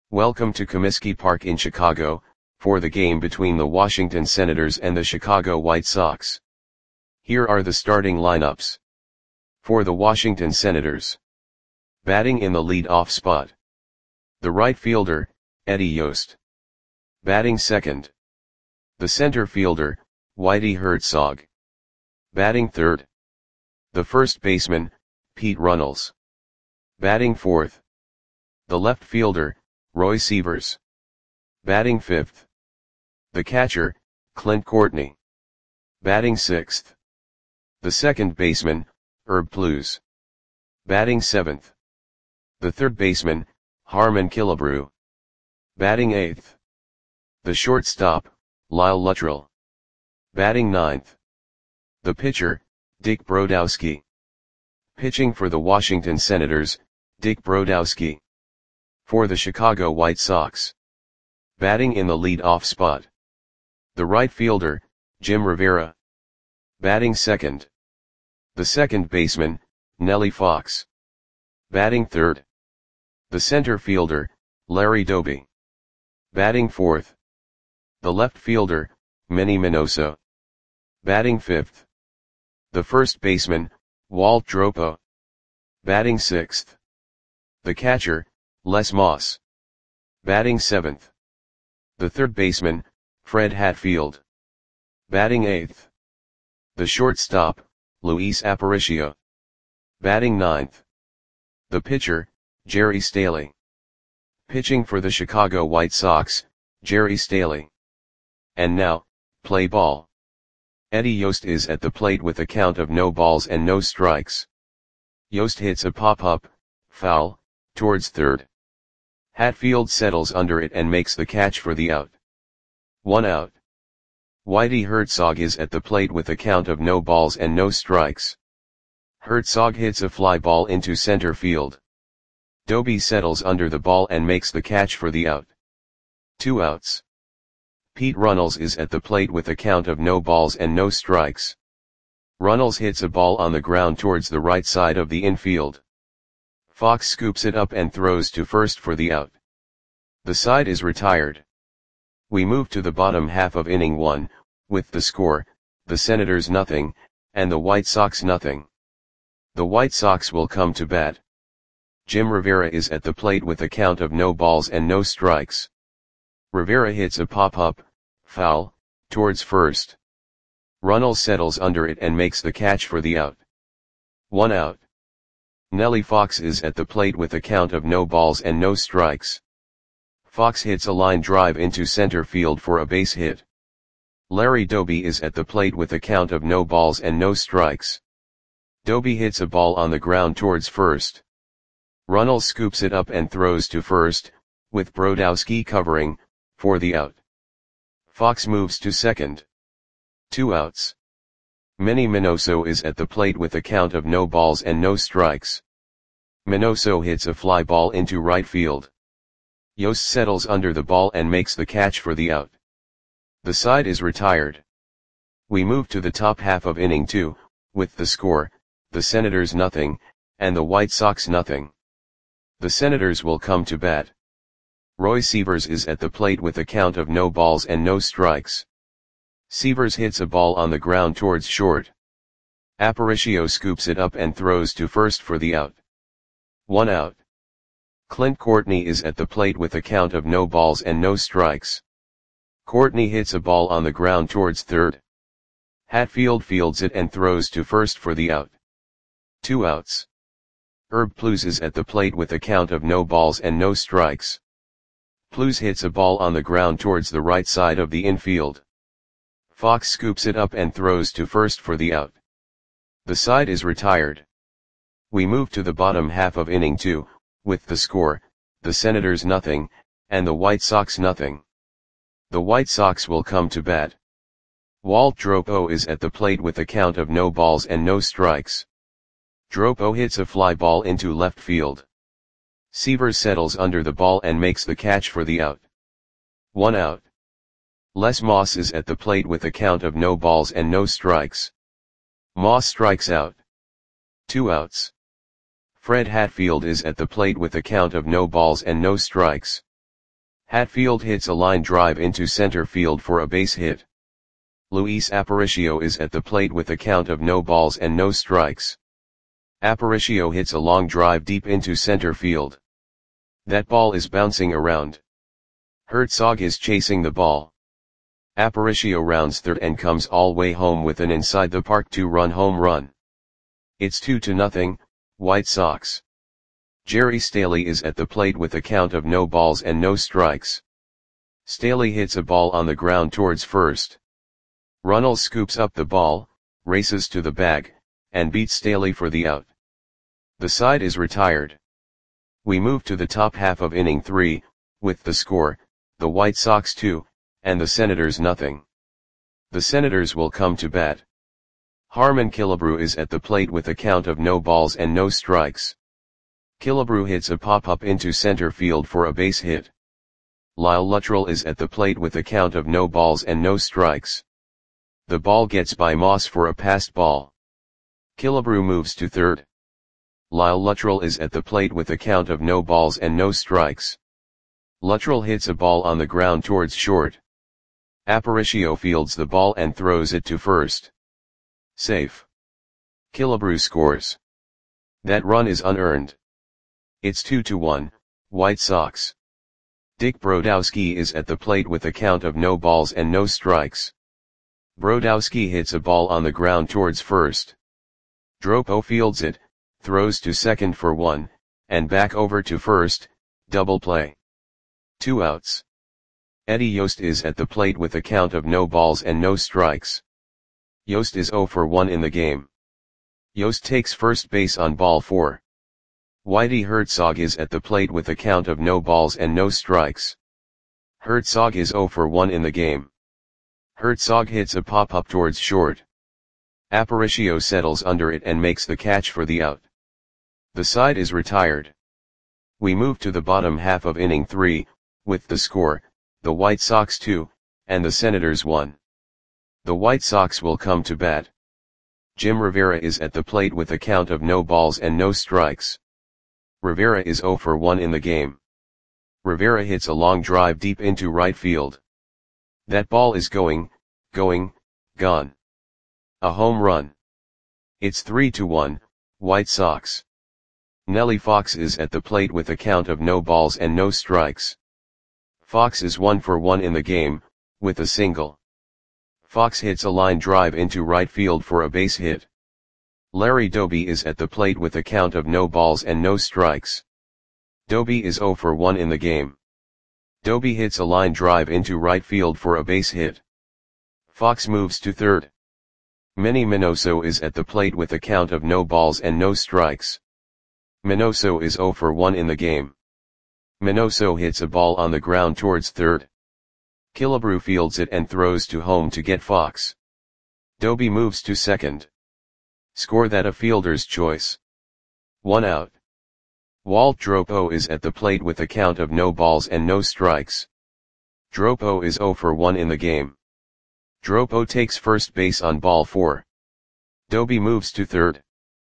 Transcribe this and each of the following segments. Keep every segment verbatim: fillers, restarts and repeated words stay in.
Welcome to Comiskey Park in Chicago, for the game between the Washington Senators and the Chicago White Sox. Here are the starting lineups. For the Washington Senators. Batting in the lead-off spot. The right fielder, Eddie Yost. Batting second. The center fielder, Whitey Herzog. Batting third. The first baseman, Pete Runnels. Batting fourth. The left fielder, Roy Sievers. Batting fifth. The catcher, Clint Courtney. Batting sixth. The second baseman, Herb Plews. Batting seventh. The third baseman, Harmon Killebrew. Batting eighth. The shortstop, Lyle Luttrell. Batting ninth. The pitcher, Dick Brodowski. Pitching for the Washington Senators, Dick Brodowski. For the Chicago White Sox. Batting in the lead-off spot. The right fielder, Jim Rivera. Batting second. The second baseman, Nellie Fox. Batting third. The center fielder, Larry Doby. Batting fourth. The left fielder, Manny Minoso. Batting fifth. The first baseman, Walt Dropo. Batting sixth. The catcher, Les Moss. Batting seventh. The third baseman, Fred Hatfield. Batting eighth. The shortstop, Luis Aparicio. Batting ninth. The pitcher, Jerry Staley. Pitching for the Chicago White Sox, Jerry Staley. And now, play ball. Eddie Yost is at the plate with a count of no balls and no strikes. Yost hits a pop-up, foul, towards third. Hatfield settles under it and makes the catch for the out. One out. Whitey Herzog is at the plate with a count of no balls and no strikes. Herzog hits a fly ball into center field. Doby settles under the ball and makes the catch for the out. Two outs. Pete Runnels is at the plate with a count of no balls and no strikes. Runnels hits a ball on the ground towards the right side of the infield. Fox scoops it up and throws to first for the out. The side is retired. We move to the bottom half of inning one, with the score, the Senators nothing, and the White Sox nothing. The White Sox will come to bat. Jim Rivera is at the plate with a count of no balls and no strikes. Rivera hits a pop-up, foul, towards first. Runnels settles under it and makes the catch for the out. One out. Nellie Fox is at the plate with a count of no balls and no strikes. Fox hits a line drive into center field for a base hit. Larry Doby is at the plate with a count of no balls and no strikes. Doby hits a ball on the ground towards first. Runnels scoops it up and throws to first, with Brodowski covering, for the out. Fox moves to second. Two outs. Manny Minoso is at the plate with a count of no balls and no strikes. Minoso hits a fly ball into right field. Yost settles under the ball and makes the catch for the out. The side is retired. We move to the top half of inning two, with the score, the Senators nothing, and the White Sox nothing. The Senators will come to bat. Roy Sievers is at the plate with a count of no balls and no strikes. Sievers hits a ball on the ground towards short. Aparicio scoops it up and throws to first for the out. One out. Clint Courtney is at the plate with a count of no balls and no strikes. Courtney hits a ball on the ground towards third. Hatfield fields it and throws to first for the out. Two outs. Herb Plews is at the plate with a count of no balls and no strikes. Plews hits a ball on the ground towards the right side of the infield. Fox scoops it up and throws to first for the out. The side is retired. We move to the bottom half of inning two, with the score, the Senators nothing, and the White Sox nothing. The White Sox will come to bat. Walt Dropo is at the plate with a count of no balls and no strikes. Dropo hits a fly ball into left field. Sievers settles under the ball and makes the catch for the out. One out. Les Moss is at the plate with a count of no balls and no strikes. Moss strikes out. Two outs. Fred Hatfield is at the plate with a count of no balls and no strikes. Hatfield hits a line drive into center field for a base hit. Luis Aparicio is at the plate with a count of no balls and no strikes. Aparicio hits a long drive deep into center field. That ball is bouncing around. Herzog is chasing the ball. Aparicio rounds third and comes all way home with an inside the park two-run home run. It's two to nothing, White Sox. Jerry Staley is at the plate with a count of no balls and no strikes. Staley hits a ball on the ground towards first. Runnels scoops up the ball, races to the bag, and beats Staley for the out. The side is retired. We move to the top half of inning three, with the score, the White Sox two, and the Senators nothing. The Senators will come to bat. Harmon Killebrew is at the plate with a count of no balls and no strikes. Killebrew hits a pop-up into center field for a base hit. Lyle Luttrell is at the plate with a count of no balls and no strikes. The ball gets by Moss for a passed ball. Killebrew moves to third. Lyle Luttrell is at the plate with a count of no balls and no strikes. Luttrell hits a ball on the ground towards short. Aparicio fields the ball and throws it to first. Safe. Killebrew scores. That run is unearned. It's two to one, White Sox. Dick Brodowski is at the plate with a count of no balls and no strikes. Brodowski hits a ball on the ground towards first. Dropo fields it, throws to second for one, and back over to first, double play. Two outs. Eddie Yost is at the plate with a count of no balls and no strikes. Yost is oh for one in the game. Yost takes first base on ball four. Whitey Herzog is at the plate with a count of no balls and no strikes. Herzog is oh for one in the game. Herzog hits a pop-up towards short. Aparicio settles under it and makes the catch for the out. The side is retired. We move to the bottom half of inning three, with the score, the White Sox two, and the Senators one. The White Sox will come to bat. Jim Rivera is at the plate with a count of no balls and no strikes. Rivera is oh for one in the game. Rivera hits a long drive deep into right field. That ball is going, going, gone. A home run. It's three to one, White Sox. Nellie Fox is at the plate with a count of no balls and no strikes. Fox is one for one in the game, with a single. Fox hits a line drive into right field for a base hit. Larry Doby is at the plate with a count of no balls and no strikes. Doby is oh for one in the game. Doby hits a line drive into right field for a base hit. Fox moves to third. Manny Minoso is at the plate with a count of no balls and no strikes. Minoso is oh for one in the game. Minoso hits a ball on the ground towards third. Killebrew fields it and throws to home to get Fox. Doby moves to second. Score that a fielder's choice. One out. Walt Dropo is at the plate with a count of no balls and no strikes. Dropo is oh for one in the game. Dropo takes first base on ball four. Doby moves to third.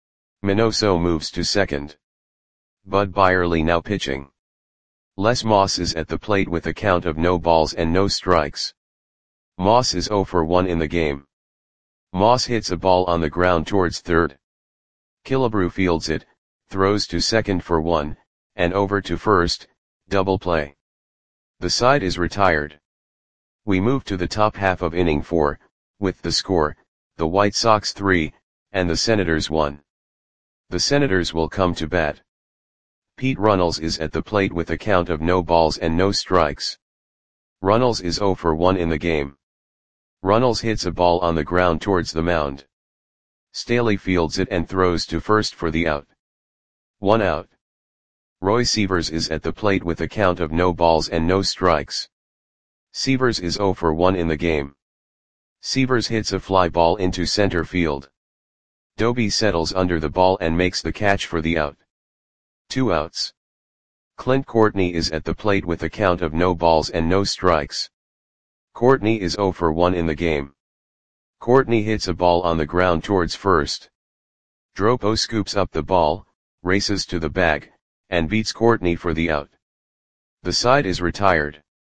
Minoso moves to second. Bud Byerly now pitching. Les Moss is at the plate with a count of no balls and no strikes. Moss is oh for one in the game. Moss hits a ball on the ground towards third. Killebrew fields it, throws to second for one, and over to first, double play. The side is retired. We move to the top half of inning four, with the score, the White Sox three, and the Senators one. The Senators will come to bat. Pete Runnels is at the plate with a count of no balls and no strikes. Runnels is oh for one in the game. Runnels hits a ball on the ground towards the mound. Staley fields it and throws to first for the out. One out. Roy Sievers is at the plate with a count of no balls and no strikes. Sievers is oh for one in the game. Sievers hits a fly ball into center field. Doby settles under the ball and makes the catch for the out. Two outs. Clint Courtney is at the plate with a count of no balls and no strikes. Courtney is oh for one in the game. Courtney hits a ball on the ground towards first. Dropo scoops up the ball, races to the bag, and beats Courtney for the out. The side is retired.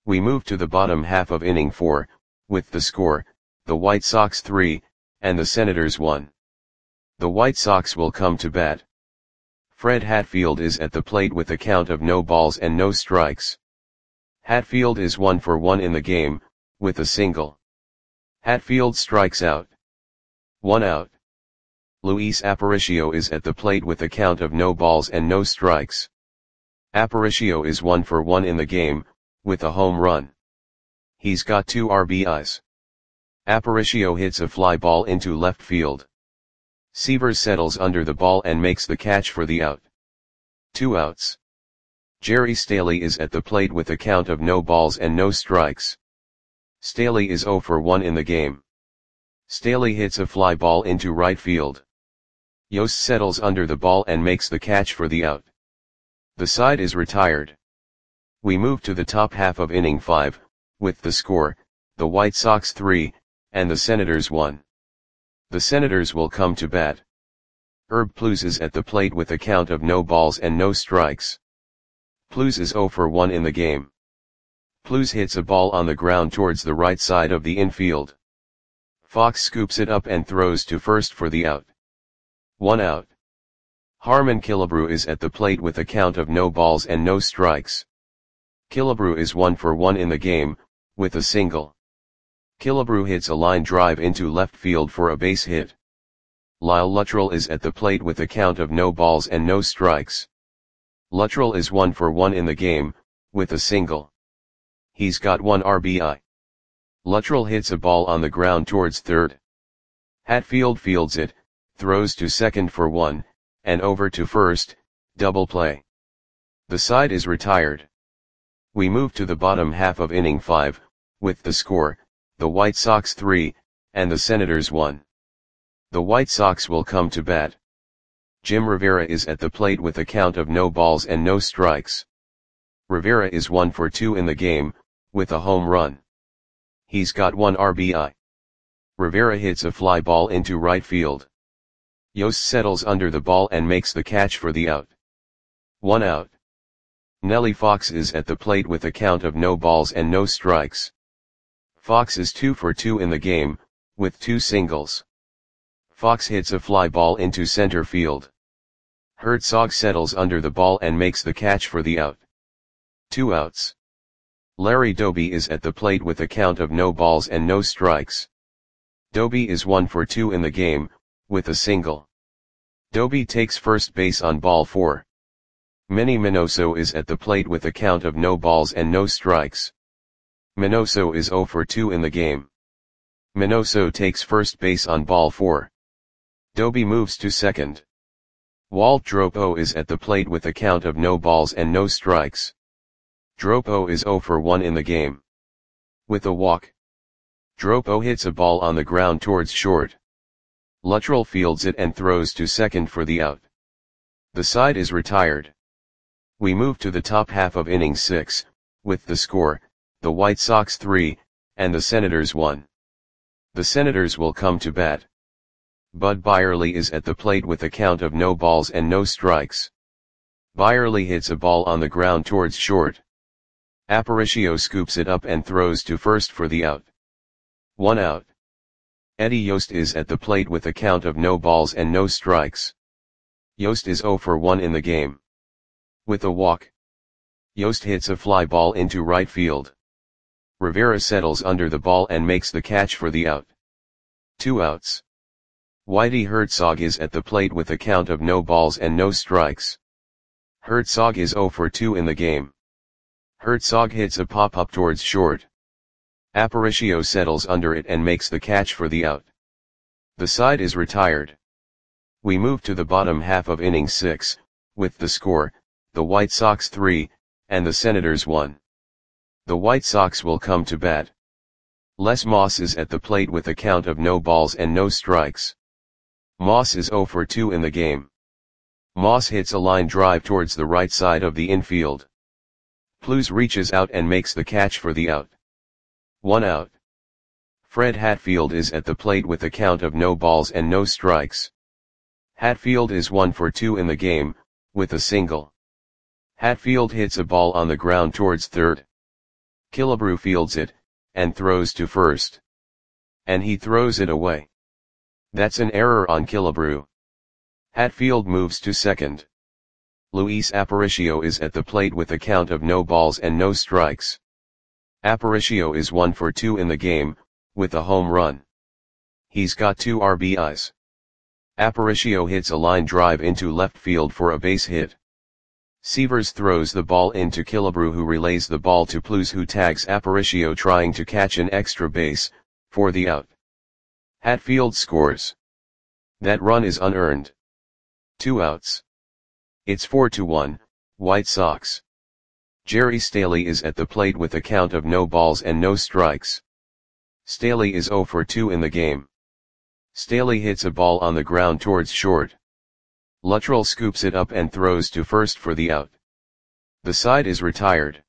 We move to the bottom half of inning four, with the score, the White Sox three, and the Senators one. The White Sox will come to bat. Fred Hatfield is at the plate with a count of no balls and no strikes. Hatfield is one for one in the game, with a single. Hatfield strikes out. One out. Luis Aparicio is at the plate with a count of no balls and no strikes. Aparicio is one for one in the game, with a home run. He's got two R B Is. Aparicio hits a fly ball into left field. Severs settles under the ball and makes the catch for the out. Two outs. Jerry Staley is at the plate with a count of no balls and no strikes. Staley is zero for one in the game. Staley hits a fly ball into right field. Yost settles under the ball and makes the catch for the out. The side is retired. We move to the top half of inning five, with the score, the White Sox three, and the Senators one. The Senators will come to bat. Herb Pluz is at the plate with a count of no balls and no strikes. Pluz is zero for one in the game. Pluz hits a ball on the ground towards the right side of the infield. Fox scoops it up and throws to first for the out. One out. Harmon Killebrew is at the plate with a count of no balls and no strikes. Killebrew is one for one in the game, with a single. Killebrew hits a line drive into left field for a base hit. Lyle Luttrell is at the plate with a count of no balls and no strikes. Luttrell is one for one in the game, with a single. He's got one R B I. Luttrell hits a ball on the ground towards third. Hatfield fields it, throws to second for one, and over to first, double play. The side is retired. We move to the bottom half of inning five, with the score, the White Sox three, and the Senators one. The White Sox will come to bat. Jim Rivera is at the plate with a count of no balls and no strikes. Rivera is one for two in the game, with a home run. He's got one R B I. Rivera hits a fly ball into right field. Yost settles under the ball and makes the catch for the out. One out. Nellie Fox is at the plate with a count of no balls and no strikes. Fox is two for two in the game, with two singles. Fox hits a fly ball into center field. Herzog settles under the ball and makes the catch for the out. Two outs. Larry Doby is at the plate with a count of no balls and no strikes. Doby is one for two in the game, with a single. Doby takes first base on ball four. Manny Minoso is at the plate with a count of no balls and no strikes. Minoso is zero for two in the game. Minoso takes first base on ball four. Doby moves to second. Walt Dropo is at the plate with a count of no balls and no strikes. Dropo is zero for one in the game. With a walk. Dropo hits a ball on the ground towards short. Luttrell fields it and throws to second for the out. The side is retired. We move to the top half of inning six, with the score, the White Sox three, and the Senators one. The Senators will come to bat. Bud Byerly is at the plate with a count of no balls and no strikes. Byerly hits a ball on the ground towards short. Aparicio scoops it up and throws to first for the out. One out. Eddie Yost is at the plate with a count of no balls and no strikes. Yost is zero for one in the game. With a walk. Yost hits a fly ball into right field. Rivera settles under the ball and makes the catch for the out. Two outs. Whitey Herzog is at the plate with a count of no balls and no strikes. Herzog is zero for two in the game. Herzog hits a pop-up towards short. Aparicio settles under it and makes the catch for the out. The side is retired. We move to the bottom half of inning six, with the score, the White Sox three, and the Senators one. The White Sox will come to bat. Les Moss is at the plate with a count of no balls and no strikes. Moss is zero for two in the game. Moss hits a line drive towards the right side of the infield. Pluz reaches out and makes the catch for the out. One out. Fred Hatfield is at the plate with a count of no balls and no strikes. Hatfield is one for two in the game, with a single. Hatfield hits a ball on the ground towards third. Killebrew fields it, and throws to first. And he throws it away. That's an error on Killebrew. Hatfield moves to second. Luis Aparicio is at the plate with a count of no balls and no strikes. Aparicio is one for two in the game, with a home run. He's got two R B Is. Aparicio hits a line drive into left field for a base hit. Sievers throws the ball into Killebrew, who relays the ball to Plews, who tags Aparicio trying to catch an extra base, for the out. Hatfield scores. That run is unearned. Two outs. It's four to one, White Sox. Jerry Staley is at the plate with a count of no balls and no strikes. Staley is zero for two in the game. Staley hits a ball on the ground towards short. Luttrell scoops it up and throws to first for the out. The side is retired.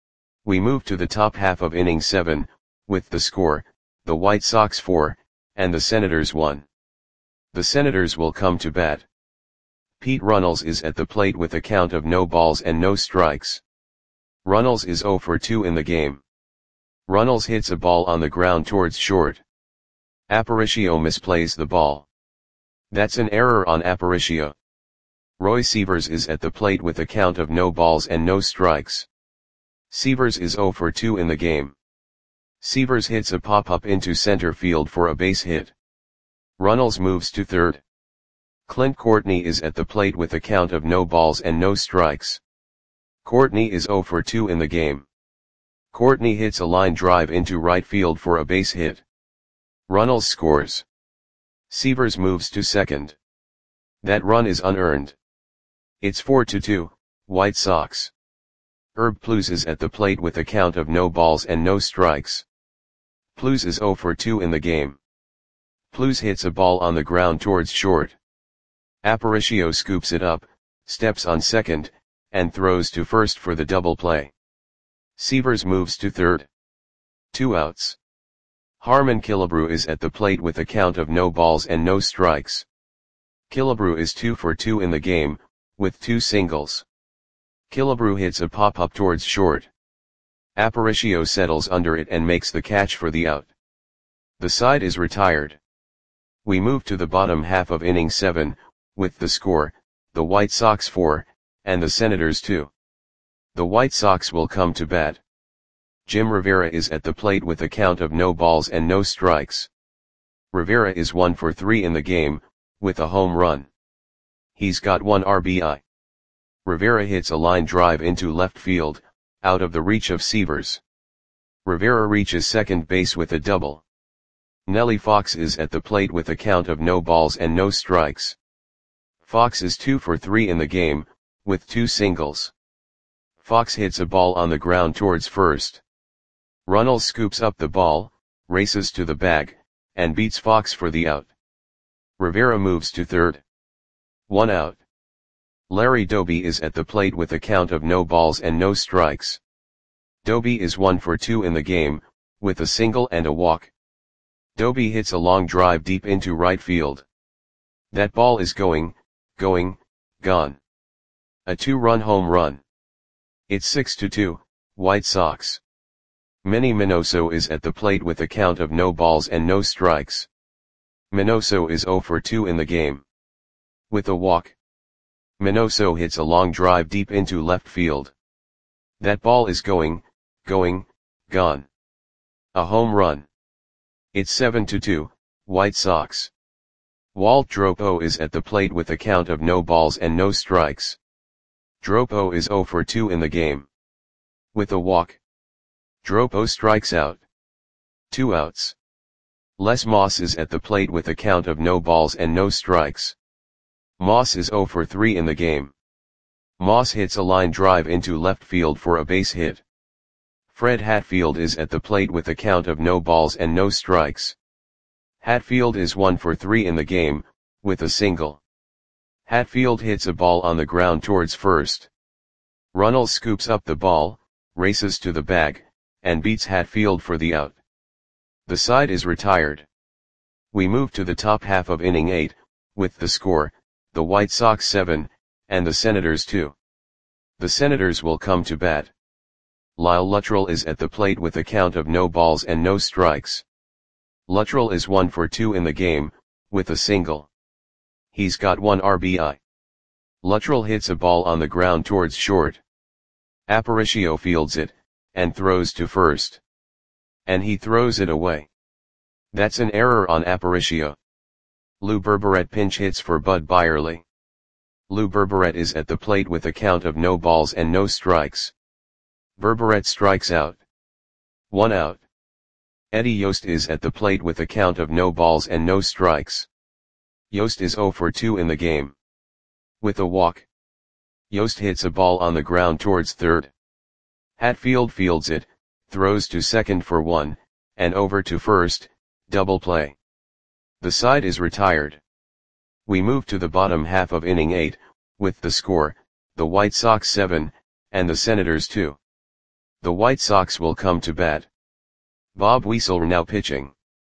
We move to the top half of inning seven, with the score, the White Sox four, and the Senators one. The Senators will come to bat. Pete Runnels is at the plate with a count of no balls and no strikes. Runnels is zero for two in the game. Runnels hits a ball on the ground towards short. Aparicio misplays the ball. That's an error on Aparicio. Roy Sievers is at the plate with a count of no balls and no strikes. Sievers is zero for two in the game. Sievers hits a pop-up into center field for a base hit. Runnels moves to third. Clint Courtney is at the plate with a count of no balls and no strikes. Courtney is zero for two in the game. Courtney hits a line drive into right field for a base hit. Runnels scores. Sievers moves to second. That run is unearned. It's four to two, White Sox. Herb Plews is at the plate with a count of no balls and no strikes. Plews is zero for two in the game. Plews hits a ball on the ground towards short. Aparicio scoops it up, steps on second, and throws to first for the double play. Sievers moves to third. Two outs. Harmon Killebrew is at the plate with a count of no balls and no strikes. Killebrew is two for two in the game, with two singles. Killebrew hits a pop-up towards short. Aparicio settles under it and makes the catch for the out. The side is retired. We move to the bottom half of inning seven, with the score, the White Sox four, and the Senators two. The White Sox will come to bat. Jim Rivera is at the plate with a count of no balls and no strikes. Rivera is one for three in the game, with a home run. He's got one R B I. Rivera hits a line drive into left field, out of the reach of Sievers. Rivera reaches second base with a double. Nellie Fox is at the plate with a count of no balls and no strikes. Fox is two for three in the game, with two singles. Fox hits a ball on the ground towards first. Runnels scoops up the ball, races to the bag, and beats Fox for the out. Rivera moves to third. One out. Larry Doby is at the plate with a count of no balls and no strikes. Doby is one for two in the game, with a single and a walk. Doby hits a long drive deep into right field. That ball is going, going, gone. A two-run home run. It's six to two, White Sox. Manny Minoso is at the plate with a count of no balls and no strikes. Minoso is zero for two in the game. With a walk. Minoso hits a long drive deep into left field. That ball is going, going, gone. A home run. It's seven to two, White Sox. Walt Dropo is at the plate with a count of no balls and no strikes. Dropo is zero for two in the game. With a walk. Dropo strikes out. Two outs. Les Moss is at the plate with a count of no balls and no strikes. Moss is zero for three in the game. Moss hits a line drive into left field for a base hit. Fred Hatfield is at the plate with a count of no balls and no strikes. Hatfield is one for three in the game, with a single. Hatfield hits a ball on the ground towards first. Runnels scoops up the ball, races to the bag, and beats Hatfield for the out. The side is retired. We move to the top half of inning eight, with the score, the White Sox seven, and the Senators two. The Senators will come to bat. Lyle Luttrell is at the plate with a count of no balls and no strikes. Luttrell is one for two in the game, with a single. He's got one R B I. Luttrell hits a ball on the ground towards short. Aparicio fields it, and throws to first. And he throws it away. That's an error on Aparicio. Lou Berberet pinch hits for Bud Byerly. Lou Berberet is at the plate with a count of no balls and no strikes. Berberet strikes out. One out. Eddie Yost is at the plate with a count of no balls and no strikes. Yost is zero for two in the game. With a walk. Yost hits a ball on the ground towards third. Hatfield fields it, throws to second for one, and over to first, double play. The side is retired. We move to the bottom half of inning eight, with the score, the White Sox seven, and the Senators two. The White Sox will come to bat. Bob Weasel now pitching.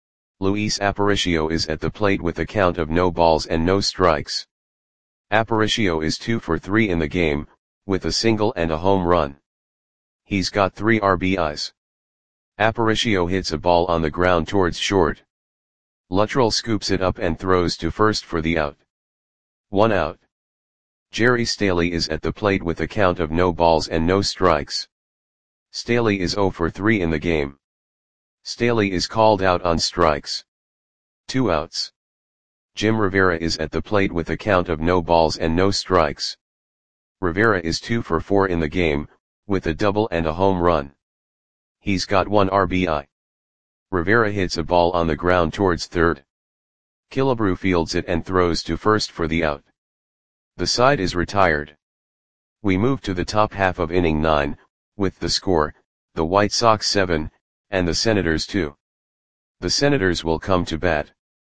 Luis Aparicio is at the plate with a count of no balls and no strikes. Aparicio is two for three in the game, with a single and a home run. He's got three R B Is. Aparicio hits a ball on the ground towards short. Luttrell scoops it up and throws to first for the out. One out. Jerry Staley is at the plate with a count of no balls and no strikes. Staley is zero for three in the game. Staley is called out on strikes. Two outs. Jim Rivera is at the plate with a count of no balls and no strikes. Rivera is two for four in the game, with a double and a home run. He's got one R B I. Rivera hits a ball on the ground towards third. Killebrew fields it and throws to first for the out. The side is retired. We move to the top half of inning nine, with the score, the White Sox seven, and the Senators two. The Senators will come to bat.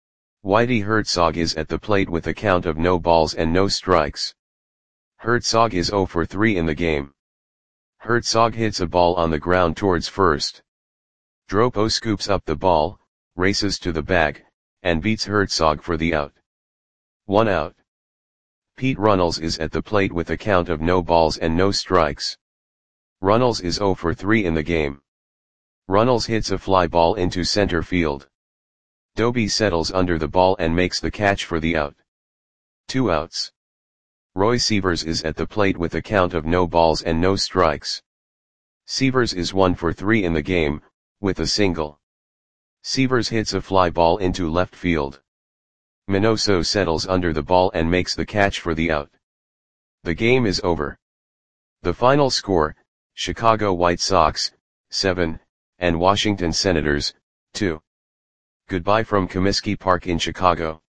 Whitey Herzog is at the plate with a count of no balls and no strikes. Herzog is zero for three in the game. Herzog hits a ball on the ground towards first. Dropo scoops up the ball, races to the bag, and beats Herzog for the out. One out. Pete Runnels is at the plate with a count of no balls and no strikes. Runnels is zero for three in the game. Runnels hits a fly ball into center field. Doby settles under the ball and makes the catch for the out. Two outs. Roy Sievers is at the plate with a count of no balls and no strikes. Sievers is one for three in the game, with a single. Sievers hits a fly ball into left field. Minoso settles under the ball and makes the catch for the out. The game is over. The final score, Chicago White Sox, seven, and Washington Senators, two. Goodbye from Comiskey Park in Chicago.